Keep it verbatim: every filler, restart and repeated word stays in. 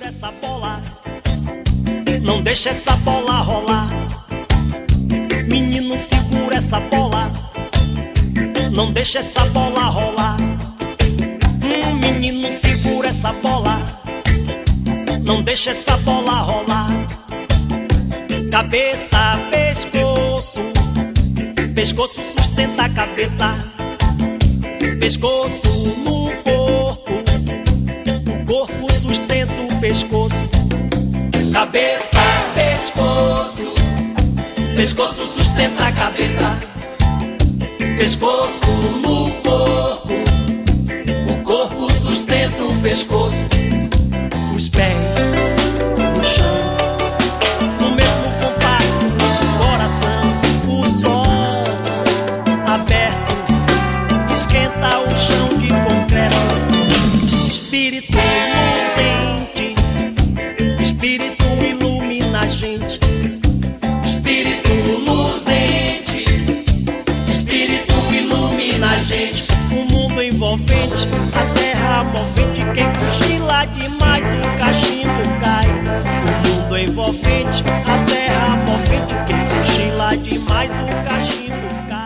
segura essa bola, não deixa essa bola rolar. Menino, segura essa bola, não deixa essa bola rolar. Hum, menino, segura essa bola, não deixa essa bola rolar. Cabeça, pescoço, pescoço sustenta a cabeça. Pescoço no corpo, o corpo sustenta o pescoço. Cabeça, pescoço, pescoço sustenta a cabeça. Pescoço no corpo, o corpo sustenta o pescoço. Os pés no chão, no mesmo compasso do coração. O sol aberto esquenta o chão de concreto. Espírito inocente, espírito ilumina a gente. Espírito luzente, espírito ilumina a gente. O mundo envolvente, a terra movente. Quem cochila demais o cachimbo cai. O mundo envolvente, a terra movente. Quem cochila demais o cachimbo cai.